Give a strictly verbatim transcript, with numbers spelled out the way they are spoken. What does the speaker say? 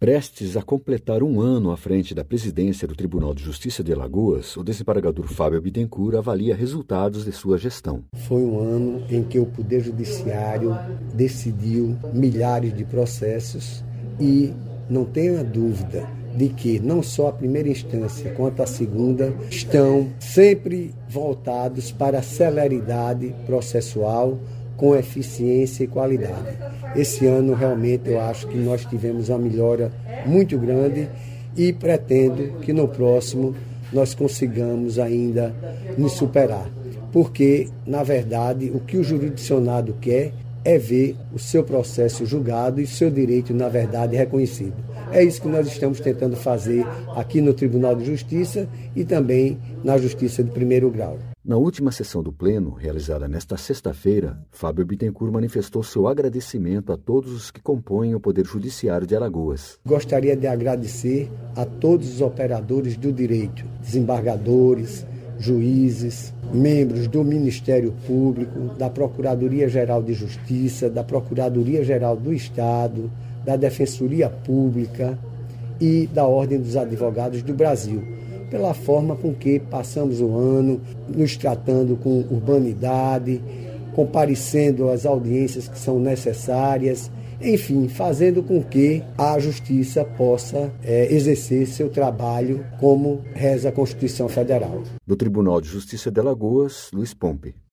Prestes a completar um ano à frente da presidência do Tribunal de Justiça de Alagoas, o desembargador Fábio Bittencourt avalia resultados de sua gestão. Foi um ano em que o Poder Judiciário decidiu milhares de processos e não tenho a dúvida de que não só a primeira instância quanto a segunda estão sempre voltados para a celeridade processual com eficiência e qualidade. Esse ano, realmente, eu acho que nós tivemos uma melhora muito grande e pretendo que no próximo nós consigamos ainda nos superar. Porque, na verdade, o que o jurisdicionado quer é ver o seu processo julgado e seu direito, na verdade, reconhecido. É isso que nós estamos tentando fazer aqui no Tribunal de Justiça e também na Justiça de Primeiro Grau. Na última sessão do Pleno, realizada nesta sexta-feira, Fábio Bittencourt manifestou seu agradecimento a todos os que compõem o Poder Judiciário de Alagoas. Gostaria de agradecer a todos os operadores do direito, desembargadores, juízes, membros do Ministério Público, da Procuradoria-Geral de Justiça, da Procuradoria-Geral do Estado, da Defensoria Pública e da Ordem dos Advogados do Brasil, pela forma com que passamos o ano, nos tratando com urbanidade, comparecendo às audiências que são necessárias, enfim, fazendo com que a Justiça possa é, exercer seu trabalho como reza a Constituição Federal. Do Tribunal de Justiça de Alagoas, Luiz Pompe.